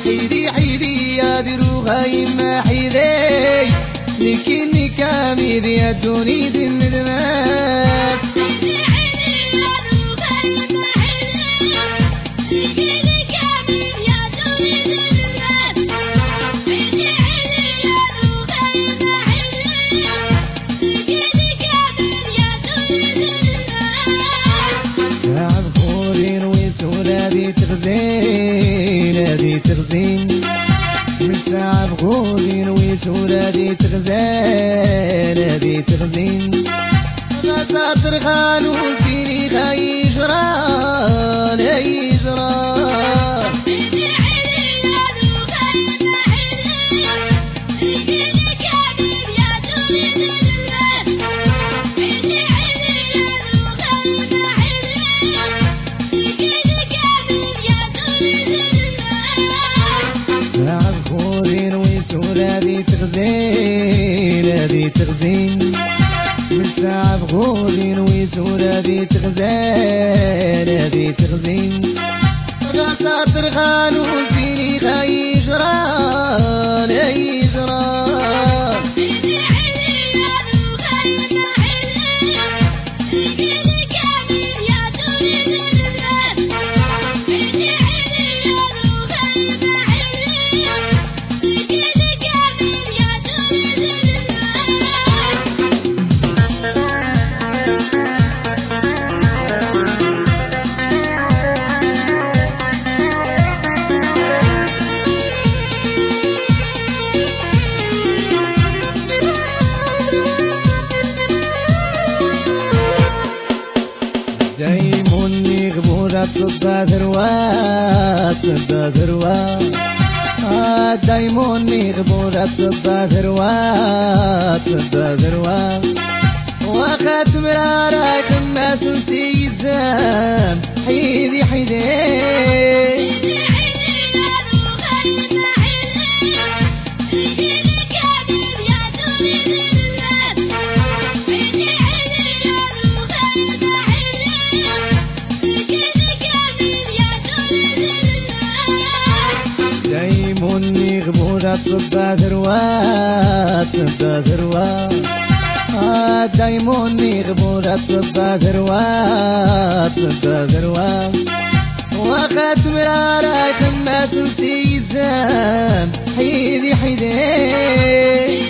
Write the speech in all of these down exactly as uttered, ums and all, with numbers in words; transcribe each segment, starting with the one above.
حيدي حيدي يا دروها يما حيدي لكني كامل يا دوني ذي الندمان هذه تغزين من ساعة بغولين ويسول هذه تغزين هذه تغزين غزا ترخان وسيني خاي جران هاي جران هذه تغزين هذه تغزين من ساعة بغولين ويسول هذه تغزين هذه تغزين غاسا ترخان وسيني خاي جران هاي جران دايموني غبورة صبا ثروات صبا ثروات آه دايموني غبورة صبا ثروات صبا ثروات وقت مرارة كما سنسي الزام حيدي حيدي دايموني غبورة صبا ثروات صبا ثروات آه دايموني غبورة صبا ثروات صبا ثروات وقت مرارة كما تنسي الزام حيدي حيدي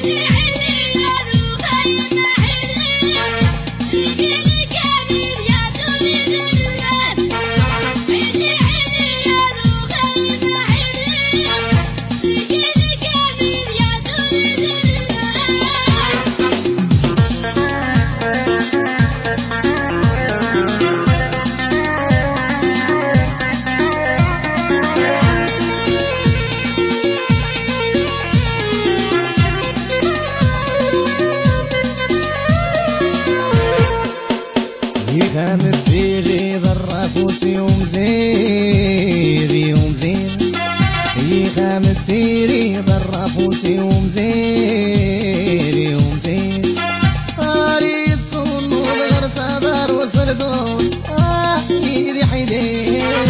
يخامد سيري ضرافوسي ومزيري ومزين يخامد سيري ضرافوسي ومزيري ومزين قاري الصون وغير صدر وصردون آه حيدي حيدي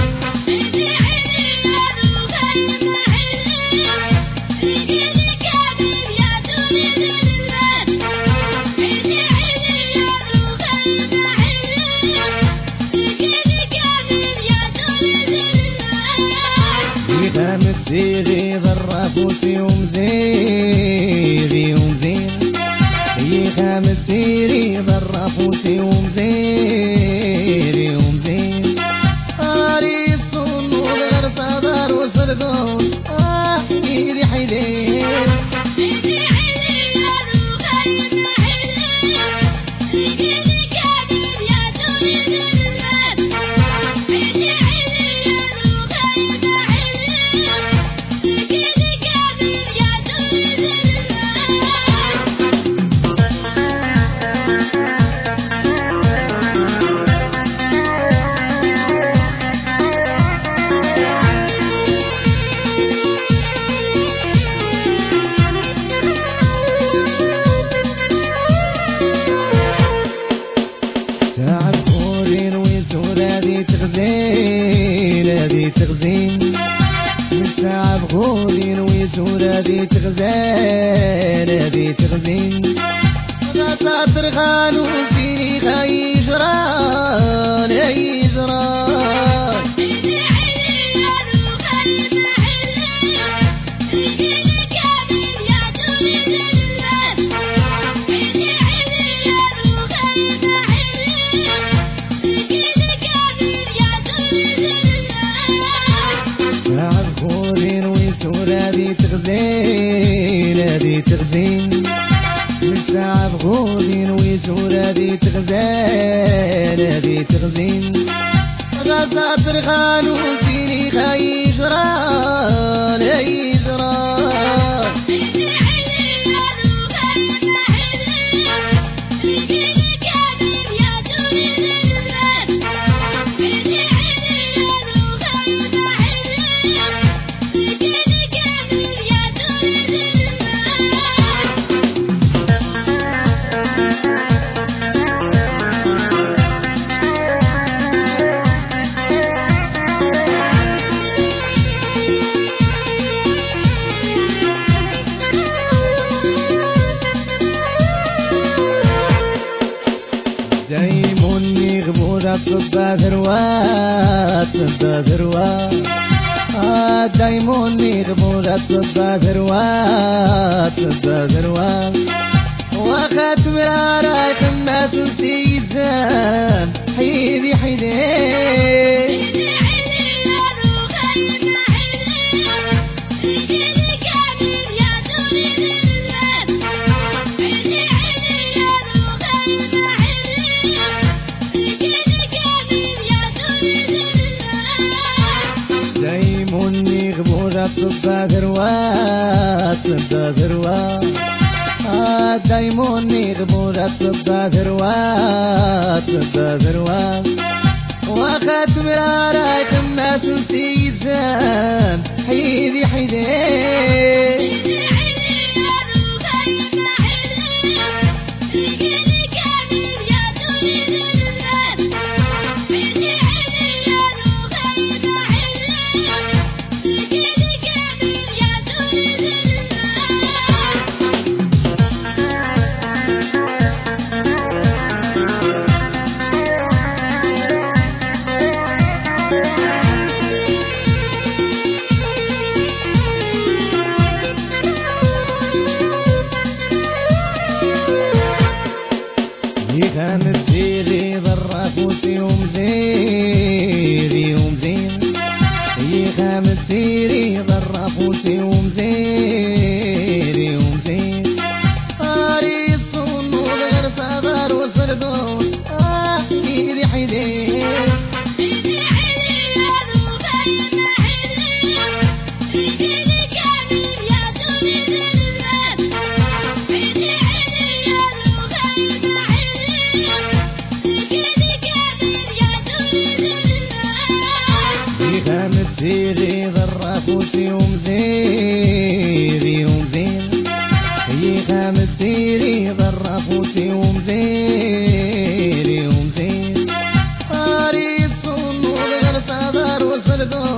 يخامد سيري ضرافوسي ومزيري ومزين يخامد سيري ضرافوسي ومزيري ومزين قاري الصون وغير صدر وصردون آه حيدي حيدي الساعة بغودين ويسورة دي تغزال دي تغزين غاتا ترخان وسيني خاي جران اي جران هذه تغزين هذه تغزين الساعة بغودين ويسور هذه تغزين هذه تغزين غاتا ترخان وسيني خاي جران اي جران دايموني غبورة صبا ثروات صبا ثروات آه دايموني غبورة صبا ثروات صبا ثروات واخات مرارا يخماس وسيزان حيدي حيدي دايموني غبورة صبا ثروات صبا ثروات آه دايموني غبورة صبا ثروات صبا ثروات واخات مرارا يخماس وسيزان حيدي حيدي كانت سيري ضرافوسي ومزيري ومزين هي كانت سيري ضرافوسي ومزيري ومزين قاري الصون وغير صدر وصردون آه حيدي حيدي كانت سيري ضرافوسي ومزيري ومزين هي كانت سيري ضرافوسي ومزيري ومزين قاري الصون وغير صدر وصردون